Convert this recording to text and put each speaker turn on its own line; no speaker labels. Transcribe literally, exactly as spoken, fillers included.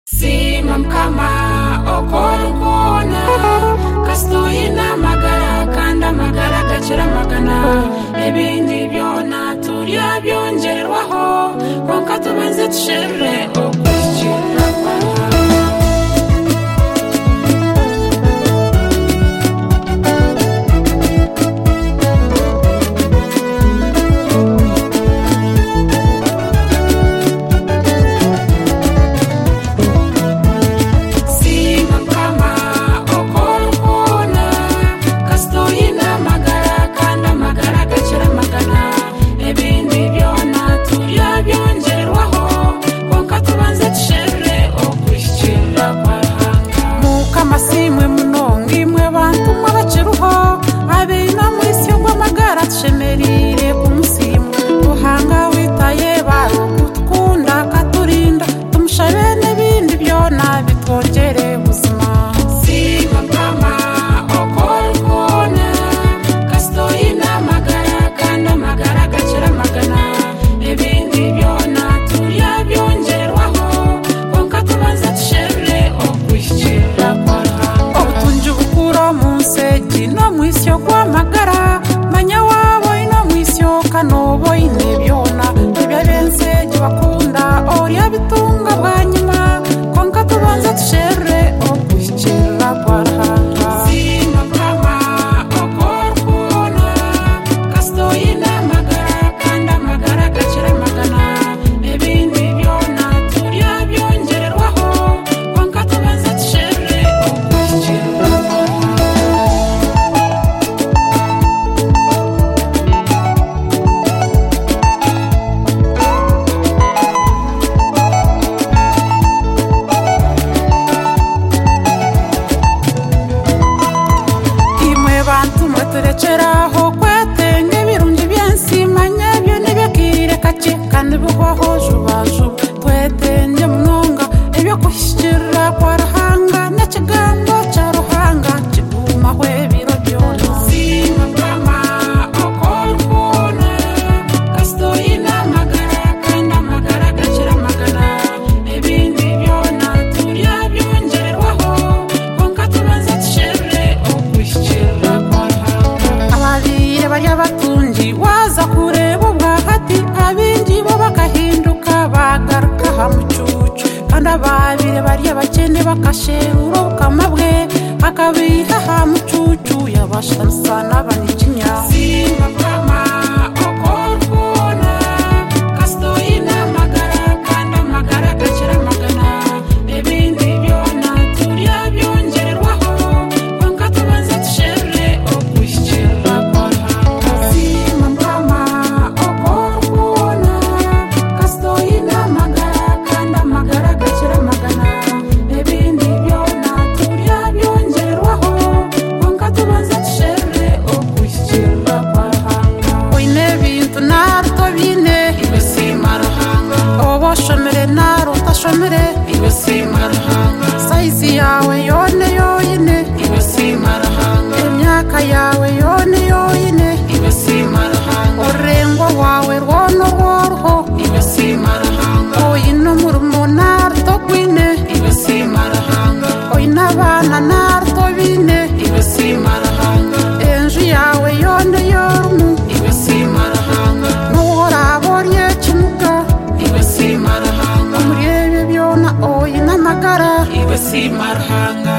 Sima mkama okorukona kastoyina magara kanda magara gacira magana ebindi byona turya byongerwaho konka tubanze tushere okwishyira shemerire kumusimu uhanga witaye baro kutkunda katurinda tumushabe n'ibindi byona bitwongere ubuzima sima kama okorukona kastoyina magara kanda magara gacira magana ebindi byona turya byongerwaho konka tubanze tushere okwishyira kwahanga otunje ubukuro munsegi no mwisyo kwa magara kanobo ine byona ibyabense bakunda orya bitunga bwa nyuma konka tubanza tushere okwishyira kwarahanga sima kama okorukona kastoyina magara kanda magara gacira magana ebindi byona turya byongerwaho konka tubanza tushere okwishyira turekeraho kwetenge birungi byensimanye byo nibekire kake kandi buhwaho jubaju twetenge munonga ibyo kwishyira kwa ruhanga n'ikigambo cya ruhanga kigumaho ibiro byona sima kama okorukona kastoyina magara kandi amagara gacira magana ebindi byona turya byongerwaho konka tubanze tushere okwishyira y'abatunji waza kureba ubwahati abindi bo bakahinduka bagaruka hamucucu kandi ababire barya bakene bakashera ukamabwe akabiha hamucucu yabashamsa n'abanikinya sima kama okorukona kastoyina magara kandi amagara gacira magana ebindi byona turya byongerwaho konka tubanze tushere okwishyira shomere naro tashomere iwe simarahanga saizi yawe yone yoyine iwe simarahanga emyaka yawe yone yoyine iwe simarahanga orengo wawe rwono rworho iwe simarahanga oyino murumo narto gwine iwe simarahanga oyina abana narto bine iwe simarahanga enju yawe yone yorumu iwe simarahanga nuhoraborye kimuga iwe simarahanga umurebe byona oyina magara iwe simarahanga